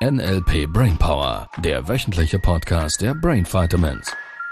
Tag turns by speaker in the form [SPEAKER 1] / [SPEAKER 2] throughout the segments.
[SPEAKER 1] NLP Brainpower, der wöchentliche Podcast der Brain Vitamins.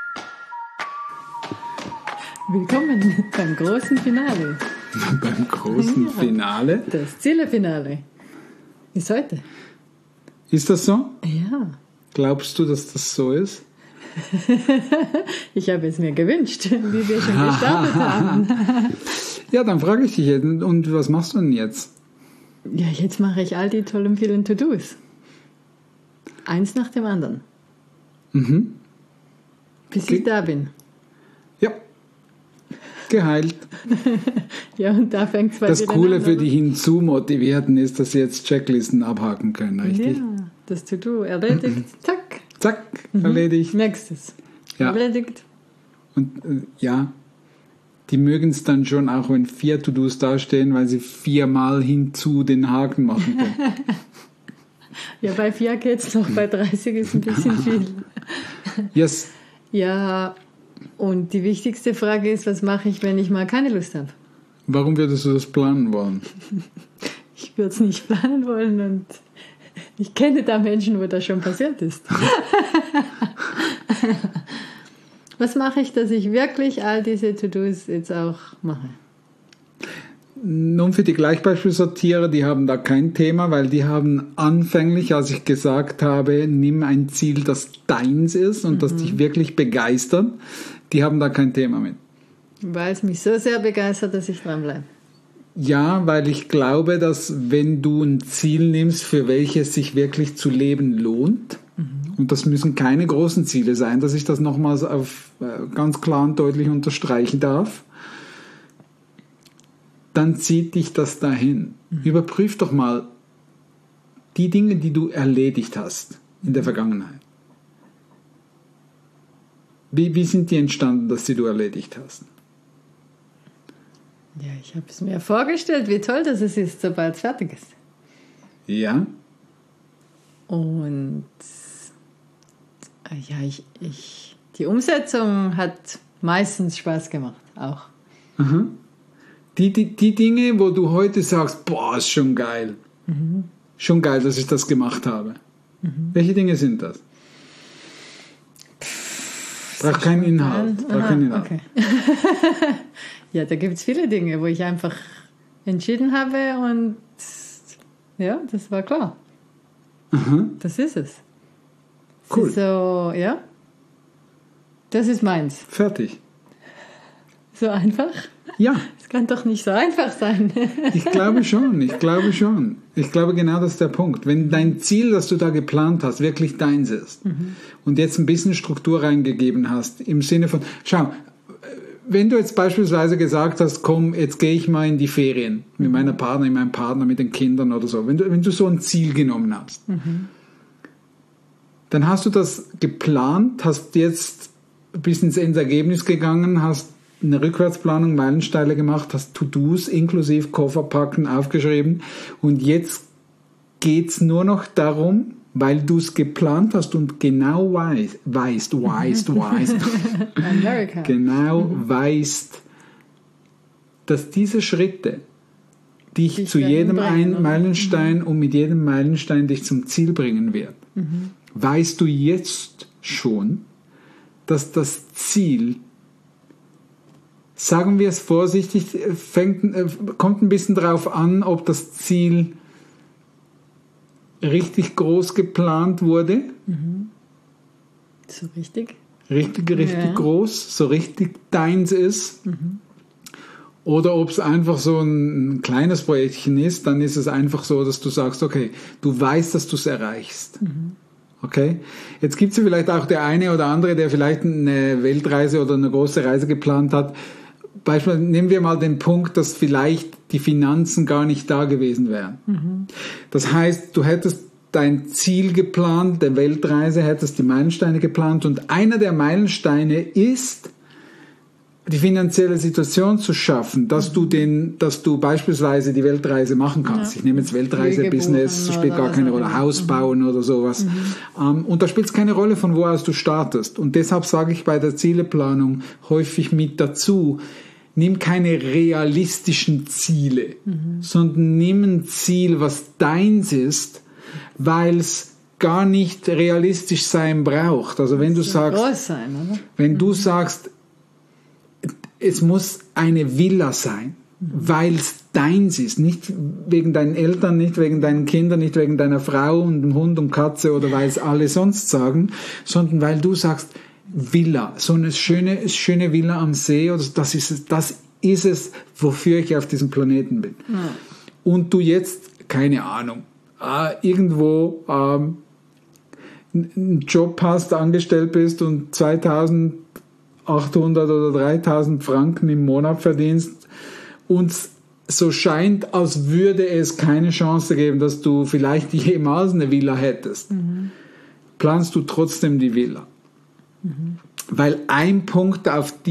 [SPEAKER 2] Willkommen beim großen Finale.
[SPEAKER 3] Beim großen Finale?
[SPEAKER 2] Das Zielefinale ist heute.
[SPEAKER 3] Ist das so?
[SPEAKER 2] Ja.
[SPEAKER 3] Glaubst du, dass das so ist?
[SPEAKER 2] Ich habe es mir gewünscht, wie wir schon gestartet haben.
[SPEAKER 3] Ja, dann frage ich dich jetzt, und was machst du denn jetzt?
[SPEAKER 2] Ja, jetzt mache ich all die tollen vielen To-Dos. Eins nach dem anderen.
[SPEAKER 3] Mhm.
[SPEAKER 2] Bis ich da bin.
[SPEAKER 3] Ja. Geheilt.
[SPEAKER 2] Ja, und da fängt es bei
[SPEAKER 3] Das Coole für die Hinzu-Motivierten ist, dass sie jetzt Checklisten abhaken können, richtig?
[SPEAKER 2] Ja, das To-Do erledigt. Zack.
[SPEAKER 3] Zack, erledigt.
[SPEAKER 2] Nächstes.
[SPEAKER 3] Ja.
[SPEAKER 2] Erledigt.
[SPEAKER 3] Und ja, die mögen es dann schon, auch wenn 4 To-Dos dastehen, weil sie 4-mal hinzu den Haken machen können.
[SPEAKER 2] Ja, bei 4 geht's noch, bei 30 ist ein bisschen viel.
[SPEAKER 3] Yes.
[SPEAKER 2] Ja, und die wichtigste Frage ist, was mache ich, wenn ich mal keine Lust habe?
[SPEAKER 3] Warum würdest du das planen wollen?
[SPEAKER 2] Ich würde es nicht planen wollen und ich kenne da Menschen, wo das schon passiert ist. Was mache ich, dass ich wirklich all diese To-Dos jetzt auch mache?
[SPEAKER 3] Nun, für die Gleichbeispielsortierer, die haben da kein Thema, weil die haben anfänglich, als ich gesagt habe, nimm ein Ziel, das deins ist und das dich wirklich begeistert, die haben da kein Thema mit.
[SPEAKER 2] Weil es mich so sehr begeistert, dass ich dranbleibe.
[SPEAKER 3] Ja, weil ich glaube, dass wenn du ein Ziel nimmst, für welches sich wirklich zu leben lohnt, und das müssen keine großen Ziele sein, dass ich das nochmals ganz klar und deutlich unterstreichen darf, dann zieht dich das dahin. Überprüf doch mal die Dinge, die du erledigt hast in der Vergangenheit. Wie sind die entstanden, dass du erledigt hast?
[SPEAKER 2] Ja, ich habe es mir vorgestellt, wie toll das ist, sobald es fertig ist.
[SPEAKER 3] Ja.
[SPEAKER 2] Und ja, die Umsetzung hat meistens Spaß gemacht, auch.
[SPEAKER 3] Aha. Die Dinge, wo du heute sagst, boah, ist schon geil. Schon geil, dass ich das gemacht habe. Welche Dinge sind das? Braucht keinen Inhalt.
[SPEAKER 2] Okay. Ja, da gibt es viele Dinge, wo ich einfach entschieden habe und ja, das war klar.
[SPEAKER 3] Aha.
[SPEAKER 2] Das ist es.
[SPEAKER 3] Cool.
[SPEAKER 2] Ist so, ja, das ist meins.
[SPEAKER 3] Fertig.
[SPEAKER 2] So einfach?
[SPEAKER 3] Ja.
[SPEAKER 2] Es kann doch nicht so einfach sein.
[SPEAKER 3] Ich glaube schon. Ich glaube, genau das ist der Punkt. Wenn dein Ziel, das du da geplant hast, wirklich deins ist und jetzt ein bisschen Struktur reingegeben hast, im Sinne von, schau, wenn du jetzt beispielsweise gesagt hast, komm, jetzt gehe ich mal in die Ferien mit meinem Partner, mit den Kindern oder so, wenn du so ein Ziel genommen hast, dann hast du das geplant, hast jetzt bis ins Endergebnis gegangen, hast eine Rückwärtsplanung, Meilensteine gemacht, hast To-Dos inklusive Koffer packen aufgeschrieben und jetzt geht's nur noch darum, weil du es geplant hast und genau weißt, dass diese Schritte dich zu jedem Meilenstein und mit jedem Meilenstein dich zum Ziel bringen wird. Weißt du jetzt schon, dass das Ziel, sagen wir es vorsichtig, kommt ein bisschen drauf an, ob das Ziel richtig groß geplant wurde.
[SPEAKER 2] So richtig?
[SPEAKER 3] Richtig groß, so richtig deins ist. Oder ob es einfach so ein kleines Projektchen ist, dann ist es einfach so, dass du sagst, okay, du weißt, dass du es erreichst. Okay? Jetzt gibt es ja vielleicht auch der eine oder andere, der vielleicht eine Weltreise oder eine große Reise geplant hat. Beispielsweise nehmen wir mal den Punkt, dass vielleicht die Finanzen gar nicht da gewesen wären. Das heißt, du hättest dein Ziel geplant, der Weltreise, hättest die Meilensteine geplant und einer der Meilensteine ist, die finanzielle Situation zu schaffen, dass du beispielsweise die Weltreise machen kannst. Ja. Ich nehme jetzt Weltreise-Business, spielt gar keine Rolle, Haus bauen oder sowas. Und da spielt es keine Rolle, von wo aus du startest. Und deshalb sage ich bei der Zieleplanung häufig mit dazu, nimm keine realistischen Ziele, sondern nimm ein Ziel, was deins ist, weil es gar nicht realistisch sein braucht. Also wenn du sagst,
[SPEAKER 2] groß sein, oder?
[SPEAKER 3] Wenn du sagst, es muss eine Villa sein, weil es deins ist, nicht wegen deinen Eltern, nicht wegen deinen Kindern, nicht wegen deiner Frau und dem Hund und Katze oder weil es alle sonst sagen, sondern weil du sagst, Villa, so eine schöne Villa am See, oder das ist es, wofür ich auf diesem Planeten bin. Ja. Und du jetzt, keine Ahnung, irgendwo einen Job hast, angestellt bist und 2.800 oder 3.000 Franken im Monat verdienst und so scheint, als würde es keine Chance geben, dass du vielleicht jemals eine Villa hättest, planst du trotzdem die Villa. Weil ein Punkt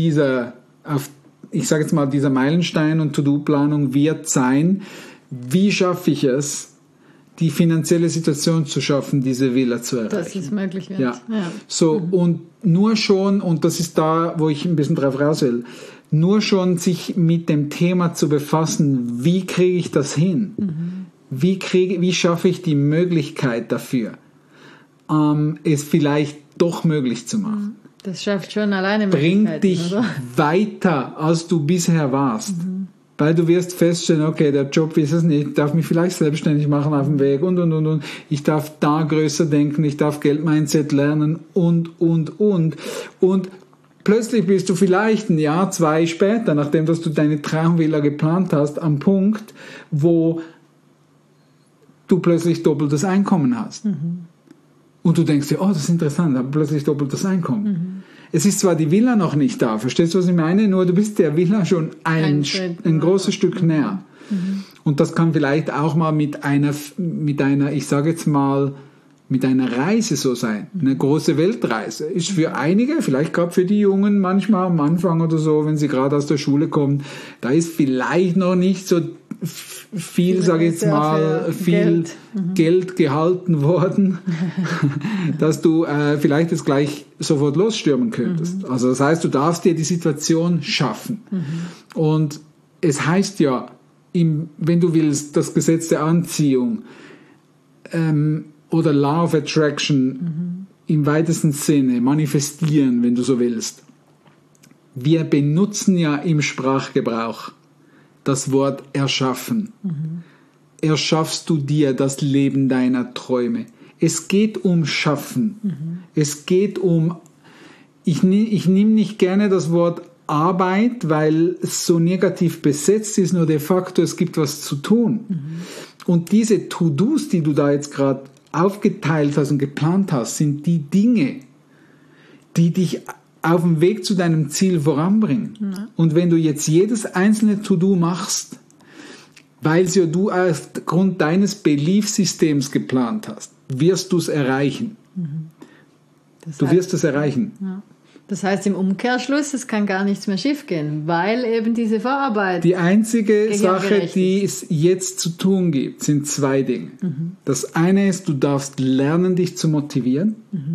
[SPEAKER 3] ich sage jetzt mal, dieser Meilenstein und To-Do-Planung wird sein, wie schaffe ich es, die finanzielle Situation zu schaffen, diese Villa zu erreichen.
[SPEAKER 2] Dass es möglich wird.
[SPEAKER 3] Ja. So, und nur schon, und das ist da, wo ich ein bisschen drauf raus will, nur schon sich mit dem Thema zu befassen, wie kriege ich das hin? Wie schaffe ich die Möglichkeit dafür, es vielleicht doch möglich zu machen?
[SPEAKER 2] Das schafft schon alleine
[SPEAKER 3] Bringt dich
[SPEAKER 2] oder?
[SPEAKER 3] weiter, als du bisher warst. Weil du wirst feststellen, okay, der Job ist es nicht, ich darf mich vielleicht selbstständig machen auf dem Weg und. Ich darf da größer denken, ich darf Geldmindset lernen und. Und plötzlich bist du vielleicht ein Jahr, 2 später, nachdem dass du deine Traumvilla geplant hast, am Punkt, wo du plötzlich doppeltes Einkommen hast. Und du denkst dir, oh, das ist interessant, aber plötzlich doppeltes Einkommen. Es ist zwar die Villa noch nicht da, verstehst du, was ich meine? Nur du bist der Villa schon ein großes Stück näher. Und das kann vielleicht auch mal mit einer, ich sage jetzt mal, mit einer Reise so sein. Eine große Weltreise. Ist für einige, vielleicht gerade für die Jungen manchmal am Anfang oder so, wenn sie gerade aus der Schule kommen, da ist vielleicht noch nicht so viel, sage ich jetzt mal, viel Geld gehalten worden, dass du vielleicht jetzt gleich sofort losstürmen könntest. Also das heißt, du darfst dir die Situation schaffen. Und es heißt ja, wenn du willst, das Gesetz der Anziehung oder Law of Attraction im weitesten Sinne, manifestieren, wenn du so willst. Wir benutzen ja im Sprachgebrauch das Wort erschaffen. Erschaffst du dir das Leben deiner Träume. Es geht um Schaffen. Es geht um, ich nehme nicht gerne das Wort Arbeit, weil es so negativ besetzt ist, nur de facto, es gibt was zu tun. Und diese To-Dos, die du da jetzt gerade aufgeteilt hast und geplant hast, sind die Dinge, die dich auf dem Weg zu deinem Ziel voranbringen. Und wenn du jetzt jedes einzelne To-Do machst, weil es ja du aufgrund deines Beliefsystems geplant hast, wirst du es erreichen. Du wirst es erreichen.
[SPEAKER 2] Ja. Das heißt im Umkehrschluss, es kann gar nichts mehr schief gehen, weil eben diese Vorarbeit.
[SPEAKER 3] Die einzige Sache, die es jetzt zu tun gibt, sind 2 Dinge. Das eine ist, du darfst lernen, dich zu motivieren,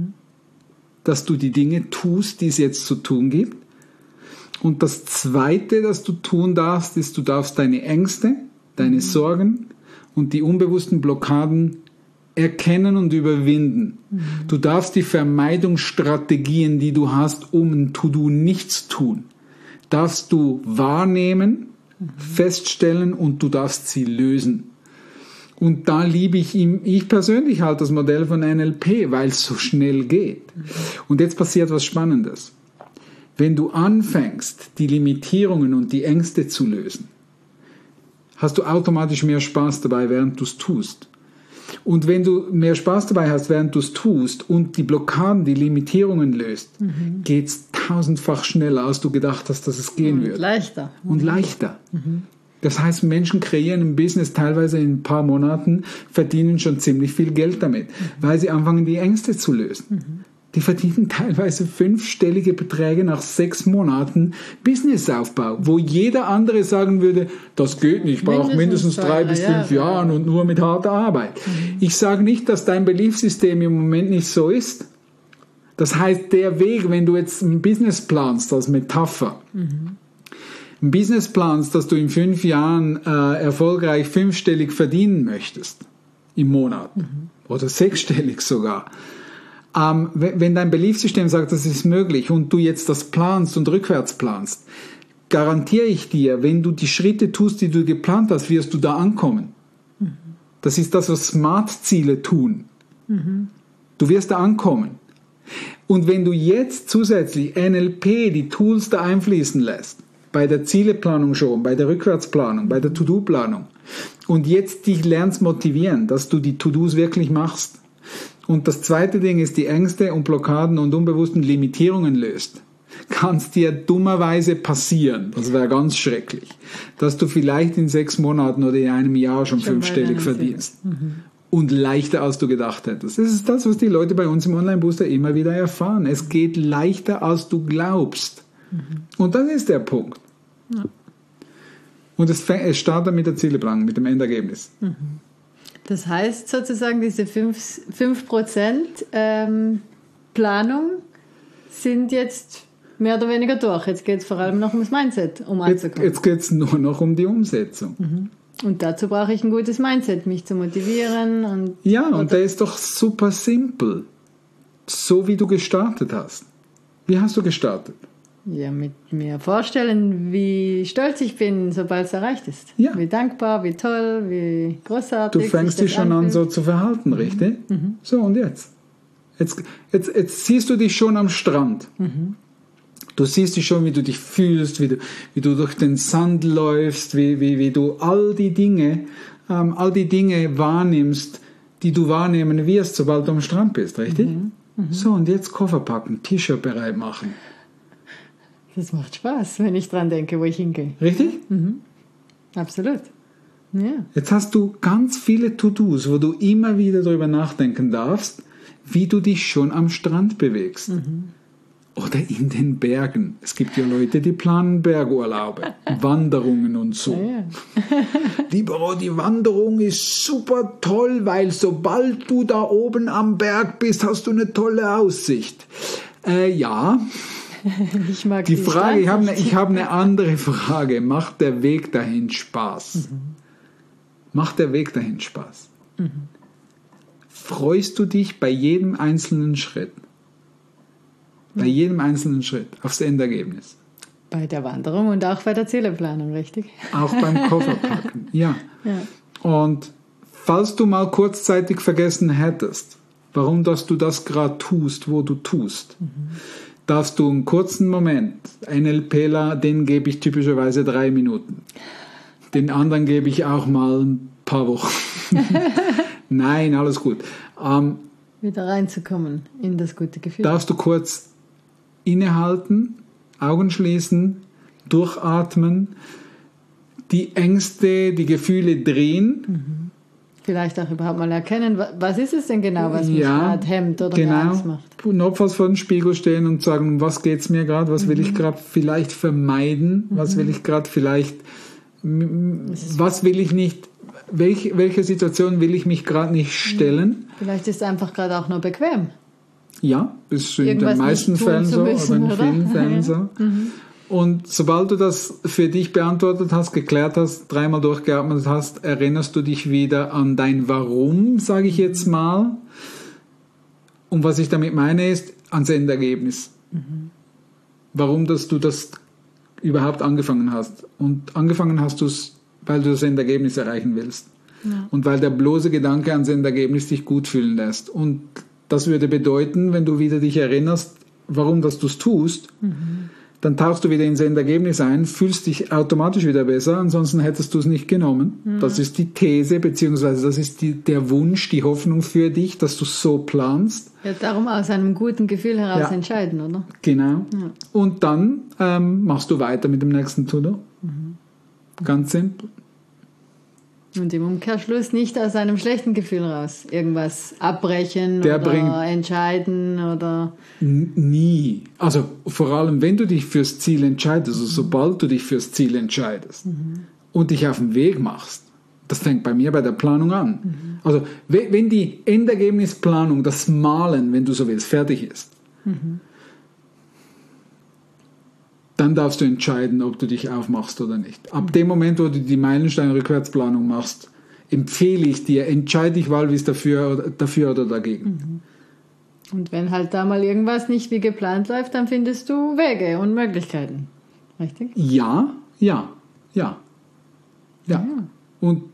[SPEAKER 3] dass du die Dinge tust, die es jetzt zu tun gibt. Und das Zweite, das du tun darfst, ist, du darfst deine Ängste, deine Sorgen und die unbewussten Blockaden erkennen und überwinden. Du darfst die Vermeidungsstrategien, die du hast, um ein To-Do nicht zu tun, darfst du wahrnehmen, feststellen und du darfst sie lösen. Und da liebe ich persönlich halt das Modell von NLP, weil es so schnell geht. Und jetzt passiert was Spannendes. Wenn du anfängst, die Limitierungen und die Ängste zu lösen, hast du automatisch mehr Spaß dabei, während du es tust. Und wenn du mehr Spaß dabei hast, während du es tust und die Blockaden, die Limitierungen löst, geht es 1000-fach schneller, als du gedacht hast, dass es gehen wird.
[SPEAKER 2] Leichter.
[SPEAKER 3] Und leichter. Das heißt, Menschen kreieren ein Business teilweise in ein paar Monaten, verdienen schon ziemlich viel Geld damit, weil sie anfangen, die Ängste zu lösen. Die verdienen teilweise 5-stellige Beträge nach 6 Monaten Businessaufbau, wo jeder andere sagen würde, das geht nicht, ich brauche mindestens 3 bis 5 Jahren und nur mit harter Arbeit. Ich sage nicht, dass dein Beliefssystem im Moment nicht so ist. Das heißt, der Weg, wenn du jetzt ein Business planst als Metapher, ein Business planst, dass du in 5 Jahren erfolgreich 5-stellig verdienen möchtest, im Monat oder 6-stellig sogar. Wenn dein Beliefssystem sagt, das ist möglich und du jetzt das planst und rückwärts planst, garantiere ich dir, wenn du die Schritte tust, die du geplant hast, wirst du da ankommen. Das ist das, was Smart-Ziele tun. Du wirst da ankommen. Und wenn du jetzt zusätzlich NLP, die Tools da einfließen lässt, bei der Zieleplanung schon, bei der Rückwärtsplanung, bei der To-Do-Planung, und jetzt dich lernst motivieren, dass du die To-Dos wirklich machst. Und das zweite Ding ist, die Ängste und Blockaden und unbewussten Limitierungen löst, kann es dir dummerweise passieren, das wäre ganz schrecklich, dass du vielleicht in 6 Monaten oder in einem Jahr schon 5-stellig verdienst. Und leichter, als du gedacht hättest. Das ist das, was die Leute bei uns im Online-Booster immer wieder erfahren. Es geht leichter, als du glaubst. Und das ist der Punkt. Ja. Und es startet mit der Zieleplanung, mit dem Endergebnis.
[SPEAKER 2] Das heißt sozusagen, diese 5% Planung sind jetzt mehr oder weniger durch. Jetzt geht es vor allem noch ums Mindset, um anzukommen.
[SPEAKER 3] Jetzt geht es nur noch um die Umsetzung.
[SPEAKER 2] Und dazu brauche ich ein gutes Mindset, mich zu motivieren. Und
[SPEAKER 3] der ist doch super simpel. So wie du gestartet hast. Wie hast du gestartet?
[SPEAKER 2] Ja, mit mir vorstellen, wie stolz ich bin, sobald es erreicht ist.
[SPEAKER 3] Ja.
[SPEAKER 2] Wie dankbar, wie toll, wie großartig.
[SPEAKER 3] Du fängst dich schon an, so zu verhalten, richtig? So, und jetzt? Jetzt siehst du dich schon am Strand. Du siehst dich schon, wie du dich fühlst, wie du durch den Sand läufst, wie du all die Dinge wahrnimmst, die du wahrnehmen wirst, sobald du am Strand bist, richtig? So, und jetzt Koffer packen, T-Shirt bereit machen.
[SPEAKER 2] Das macht Spaß, wenn ich dran denke, wo ich hingehe.
[SPEAKER 3] Richtig?
[SPEAKER 2] Absolut. Ja.
[SPEAKER 3] Jetzt hast du ganz viele To-Dos, wo du immer wieder darüber nachdenken darfst, wie du dich schon am Strand bewegst. Oder in den Bergen. Es gibt ja Leute, die planen Bergurlaube, Wanderungen und so.
[SPEAKER 2] Ja.
[SPEAKER 3] Lieber, die Wanderung ist super toll, weil sobald du da oben am Berg bist, hast du eine tolle Aussicht. Ja.
[SPEAKER 2] Ich mag
[SPEAKER 3] die Frage, ich habe eine andere Frage. Macht der Weg dahin Spaß? Macht der Weg dahin Spaß? Freust du dich bei jedem einzelnen Schritt? Bei jedem einzelnen Schritt aufs Endergebnis?
[SPEAKER 2] Bei der Wanderung und auch bei der Zieleplanung, richtig?
[SPEAKER 3] Auch beim Kofferpacken, ja. Und falls du mal kurzzeitig vergessen hättest, warum dass du das gerade tust, wo du tust, darfst du einen kurzen Moment, NLPler, den gebe ich typischerweise 3 Minuten. Den anderen gebe ich auch mal ein paar Wochen. Nein, alles gut.
[SPEAKER 2] Wieder reinzukommen in das gute Gefühl.
[SPEAKER 3] Darfst du kurz innehalten, Augen schließen, durchatmen, die Ängste, die Gefühle drehen.
[SPEAKER 2] Vielleicht auch überhaupt mal erkennen, was ist es denn genau, was mich gerade hemmt oder mir Angst macht.
[SPEAKER 3] Notfalls vor dem Spiegel stehen und sagen, was geht es mir gerade, was will ich gerade vielleicht vermeiden, was will ich gerade vielleicht, was will ich nicht, welche Situation will ich mich gerade nicht stellen.
[SPEAKER 2] Vielleicht ist es einfach gerade auch nur bequem.
[SPEAKER 3] Ja, ist in den meisten Fällen so,
[SPEAKER 2] müssen,
[SPEAKER 3] oder in vielen Fällen so. Und sobald du das für dich beantwortet hast, geklärt hast, 3-mal durchgeatmet hast, erinnerst du dich wieder an dein Warum, sage ich jetzt mal. Und was ich damit meine ist, ans Endergebnis. Warum, dass du das überhaupt angefangen hast. Und angefangen hast du es, weil du das Endergebnis erreichen willst. Ja. Und weil der bloße Gedanke ans Endergebnis dich gut fühlen lässt. Und das würde bedeuten, wenn du wieder dich erinnerst, warum dass du es tust, dann tauchst du wieder ins Endergebnis ein, fühlst dich automatisch wieder besser, ansonsten hättest du es nicht genommen. Das ist die These, beziehungsweise das ist der Wunsch, die Hoffnung für dich, dass du so planst.
[SPEAKER 2] Ja, darum aus einem guten Gefühl heraus entscheiden, oder?
[SPEAKER 3] Genau. Ja. Und dann machst du weiter mit dem nächsten To-Do. Ganz simpel.
[SPEAKER 2] Und im Umkehrschluss nicht aus einem schlechten Gefühl raus. Irgendwas abbrechen oder entscheiden oder...
[SPEAKER 3] Nie. Also vor allem, wenn du dich fürs Ziel entscheidest, also sobald du dich fürs Ziel entscheidest und dich auf den Weg machst, das fängt bei mir bei der Planung an. Also wenn die Endergebnisplanung, das Malen, wenn du so willst, fertig ist, dann darfst du entscheiden, ob du dich aufmachst oder nicht. Ab dem Moment, wo du die Meilenstein-Rückwärtsplanung machst, empfehle ich dir, entscheide dich wahlweise dafür oder dagegen.
[SPEAKER 2] Und wenn halt da mal irgendwas nicht wie geplant läuft, dann findest du Wege und Möglichkeiten. Richtig?
[SPEAKER 3] Ja. Und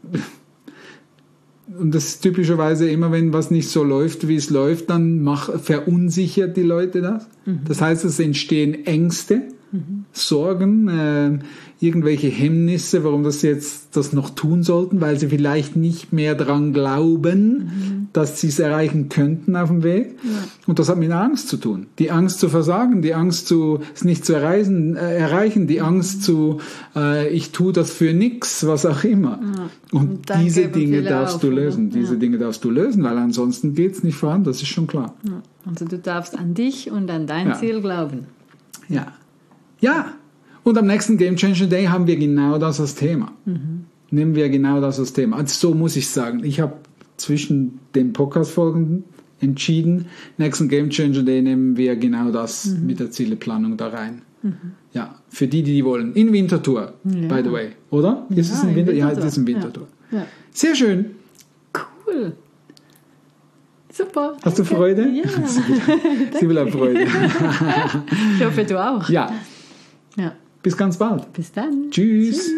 [SPEAKER 3] das ist typischerweise immer, wenn was nicht so läuft, wie es läuft, dann verunsichert die Leute das. Das heißt, es entstehen Ängste, Sorgen, irgendwelche Hemmnisse, warum das jetzt das noch tun sollten, weil sie vielleicht nicht mehr dran glauben, dass sie es erreichen könnten auf dem Weg. Ja. Und das hat mit Angst zu tun. Die Angst zu versagen, die Angst es nicht zu erreichen, die Angst ich tue das für nichts, was auch immer. Ja. Und diese Dinge darfst du lösen. Diese Dinge darfst du lösen, weil ansonsten geht es nicht voran, das ist schon klar.
[SPEAKER 2] Ja. Also du darfst an dich und an dein Ziel glauben.
[SPEAKER 3] Ja. Und am nächsten Game Changer Day haben wir genau das als Thema. Nehmen wir genau das als Thema. Also so muss ich sagen. Ich habe zwischen den Podcast-Folgen entschieden, nächsten Game Changer Day nehmen wir genau das mit der Zieleplanung da rein. Ja, für die wollen. In Winterthur, by the way. Oder? Ist es in Winterthur? Ja, es ist in Winterthur. Ja. Sehr schön.
[SPEAKER 2] Cool. Super.
[SPEAKER 3] Hast du Freude?
[SPEAKER 2] Ja.
[SPEAKER 3] Sie will auch Freude.
[SPEAKER 2] Ich hoffe, du auch.
[SPEAKER 3] Ja. Bis ganz bald.
[SPEAKER 2] Bis dann.
[SPEAKER 3] Tschüss.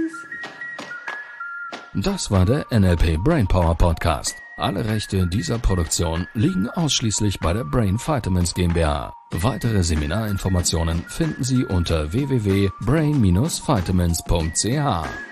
[SPEAKER 1] Das war der NLP Brainpower Podcast. Alle Rechte dieser Produktion liegen ausschließlich bei der Brain Vitamins GmbH. Weitere Seminarinformationen finden Sie unter www.brain-vitamins.ch.